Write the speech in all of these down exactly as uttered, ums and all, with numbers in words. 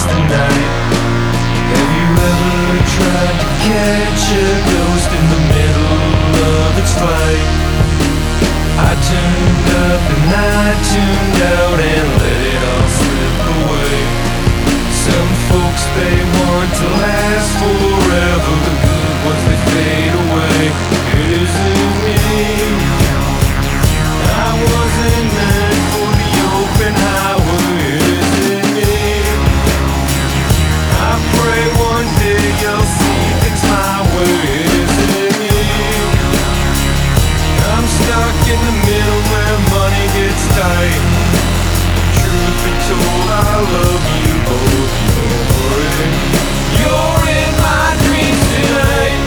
the night. Have you ever tried to catch a ghost in the middle of its flight? I tuned up and I tuned out and let it all slip away. Some folks, they want to last forever. The good ones, they fade away. It isn't me. I wasn't meant for the open highway. It isn't me. I pray one day you'll see things my way. It isn't me. I'm stuck in the middle where money gets tight. Truth be told, I love you both. You're in, you're in my dreams tonight.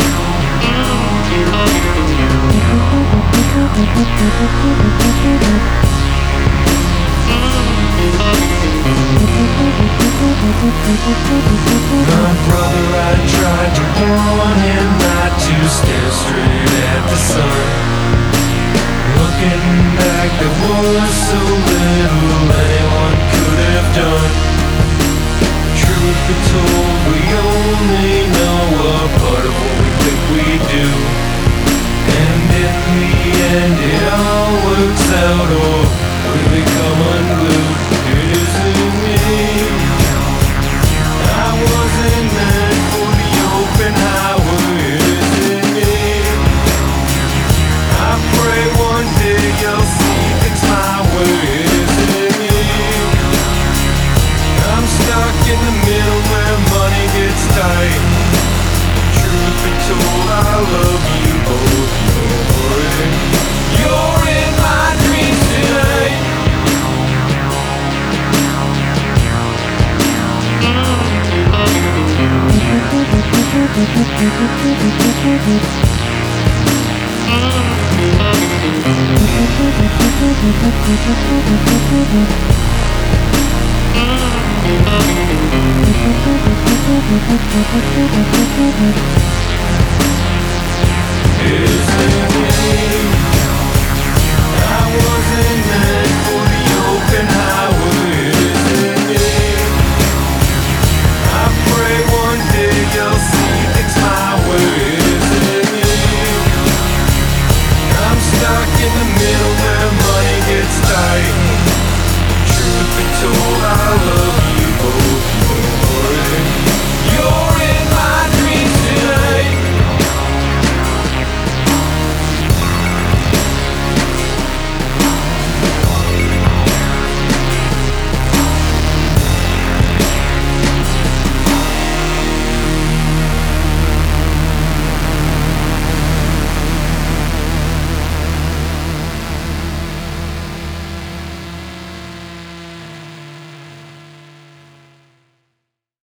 My brother, I tried to warn him not to stare straight at the sun. Looking back, there was so little anyone could have done. Truth be told, we only know a part of what we think we do. And in the end, it all works out, or we become unglued. It isn't me. I wasn't meant for the open highway. It isn't me. I pray one day you'll see things my way. It isn't me. I'm stuck in the middle where money gets tight. Truth be told, I love you both. You're in, you're in my dreams tonight. It isn't me.